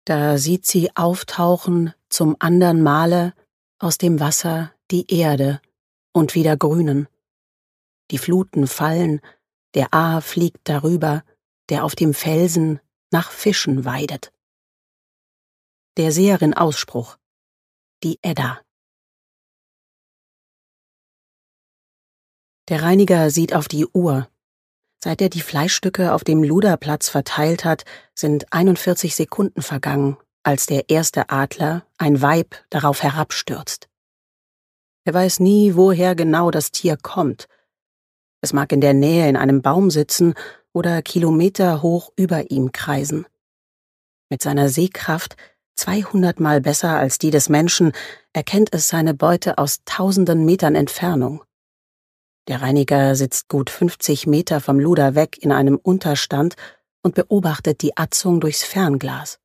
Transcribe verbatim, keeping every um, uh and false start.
Da sieht sie auftauchen zum andern Male aus dem Wasser die Erde und wieder grünen. Die Fluten fallen, der Aar fliegt darüber, der auf dem Felsen nach Fischen weidet. Der Seherin Ausspruch: Die Edda. Der Reiniger sieht auf die Uhr. Seit er die Fleischstücke auf dem Luderplatz verteilt hat, sind einundvierzig Sekunden vergangen, als der erste Adler, ein Weib, darauf herabstürzt. Er weiß nie, woher genau das Tier kommt. Es mag in der Nähe in einem Baum sitzen oder kilometerhoch über ihm kreisen. Mit seiner Sehkraft, zweihundertmal besser als die des Menschen, erkennt es seine Beute aus tausenden Metern Entfernung. Der Reiniger sitzt gut fünfzig Meter vom Luder weg in einem Unterstand und beobachtet die Atzung durchs Fernglas.